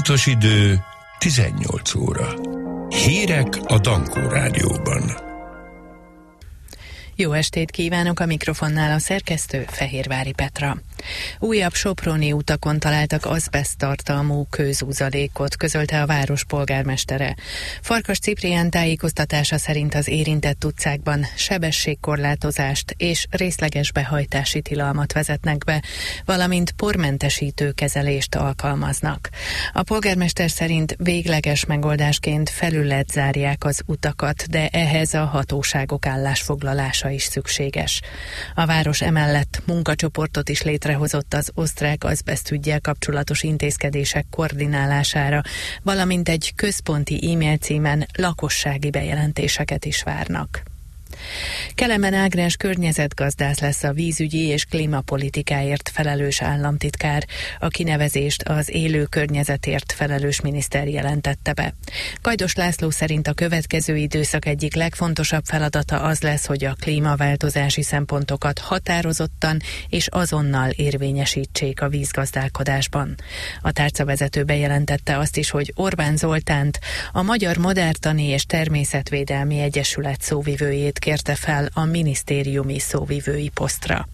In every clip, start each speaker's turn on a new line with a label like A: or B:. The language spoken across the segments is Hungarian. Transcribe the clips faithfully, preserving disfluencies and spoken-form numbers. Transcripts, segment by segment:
A: Pontos idő tizennyolc óra. Hírek a Dankó Rádióban.
B: Jó estét kívánok, a mikrofonnál a szerkesztő Fehérvári Petra. Újabb soproni utakon találtak azbeszttartalmú kőzúzalékot, közölte a város polgármestere. Farkas Ciprián tájékoztatása szerint az érintett utcákban sebességkorlátozást és részleges behajtási tilalmat vezetnek be, valamint pormentesítő kezelést alkalmaznak. A polgármester szerint végleges megoldásként felület zárják az utakat, de ehhez a hatóságok állásfoglalása is szükséges. A város emellett munkacsoportot is létrehozott az osztrák azbesztüggyel kapcsolatos intézkedések koordinálására, valamint egy központi e-mail címen lakossági bejelentéseket is várnak. Kelemen Ágnes környezetgazdász lesz a vízügyi és klímapolitikáért felelős államtitkár. A kinevezést az élő környezetért felelős miniszter jelentette be. Kajdos László szerint a következő időszak egyik legfontosabb feladata az lesz, hogy a klímaváltozási szempontokat határozottan és azonnal érvényesítsék a vízgazdálkodásban. A tárcavezető bejelentette azt is, hogy Orbán Zoltánt, a Magyar Madártani és Természetvédelmi Egyesület szóvivőjét kérte fel a minisztériumi szóvivői posztra.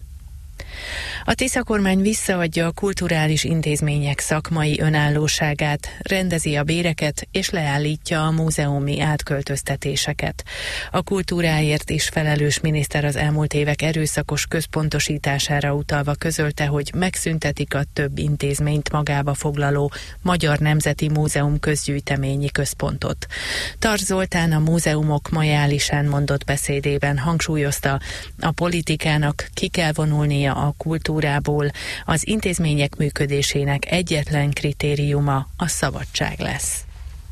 B: A Tisza kormány visszaadja a kulturális intézmények szakmai önállóságát, rendezi a béreket és leállítja a múzeumi átköltöztetéseket. A kultúráért is felelős miniszter az elmúlt évek erőszakos központosítására utalva közölte, hogy megszüntetik a több intézményt magába foglaló Magyar Nemzeti Múzeum közgyűjteményi központot. Tar Zoltán a múzeumok majálisán mondott beszédében hangsúlyozta, a politikának ki kell vonulnia a kultúrából, az intézmények működésének egyetlen kritériuma a szabadság lesz.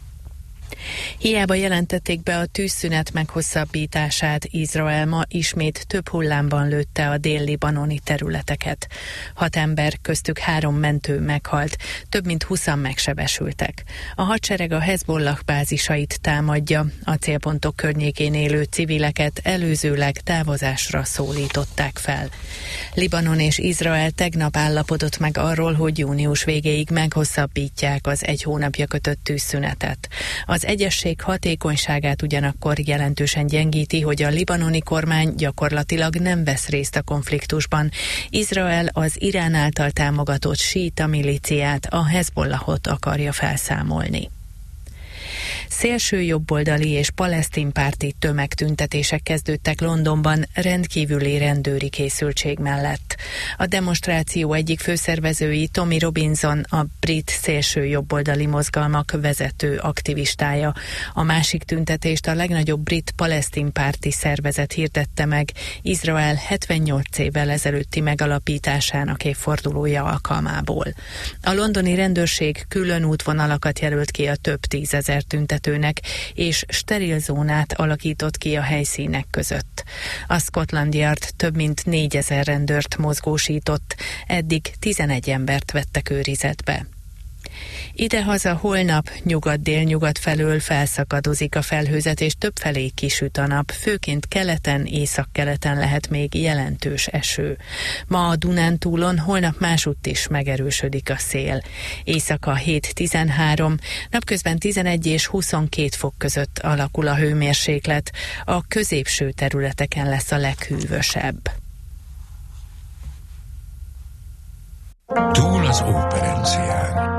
B: Hiába jelentették be a tűzszünet meghosszabbítását, Izrael ma ismét több hullámban lőtte a dél-libanoni területeket. Hat ember, köztük három mentő meghalt, több mint húszan megsebesültek. A hadsereg a Hezbollah bázisait támadja, a célpontok környékén élő civileket előzőleg távozásra szólították fel. Libanon és Izrael tegnap állapodott meg arról, hogy június végéig meghosszabbítják az egy hónapja kötött tűzszünetet. Az egyesség hatékonyságát ugyanakkor jelentősen gyengíti, hogy a libanoni kormány gyakorlatilag nem vesz részt a konfliktusban. Izrael az Irán által támogatott síita milíciát, a Hezbollahot akarja felszámolni. Szélső jobboldali és palesztin párti tömegtüntetések kezdődtek Londonban rendkívüli rendőri készültség mellett. A demonstráció egyik főszervezői, Tommy Robinson, a brit szélső jobboldali mozgalmak vezető aktivistája. A másik tüntetést a legnagyobb brit palesztin párti szervezet hirdette meg Izrael hetvennyolc évvel ezelőtti megalapításának évfordulója alkalmából. A londoni rendőrség külön útvonalakat jelölt ki a több tízezer tüntetőnek, és steril zónát alakított ki a helyszínek között. A Scotland Yard több mint négyezer rendőrt mozgósított, eddig tizenegy embert vettek őrizetbe. Idehaza holnap nyugat-délnyugat felől felszakadozik a felhőzet, és többfelé kisüt a nap, főként keleten, északkeleten lehet még jelentős eső. Ma a Dunántúlon, holnap másutt is megerősödik a szél. Éjszaka hét tizenhárom, napközben tizenegy és huszonkét fok között alakul a hőmérséklet, a középső területeken lesz a leghűvösebb.
A: Túl az óperencián.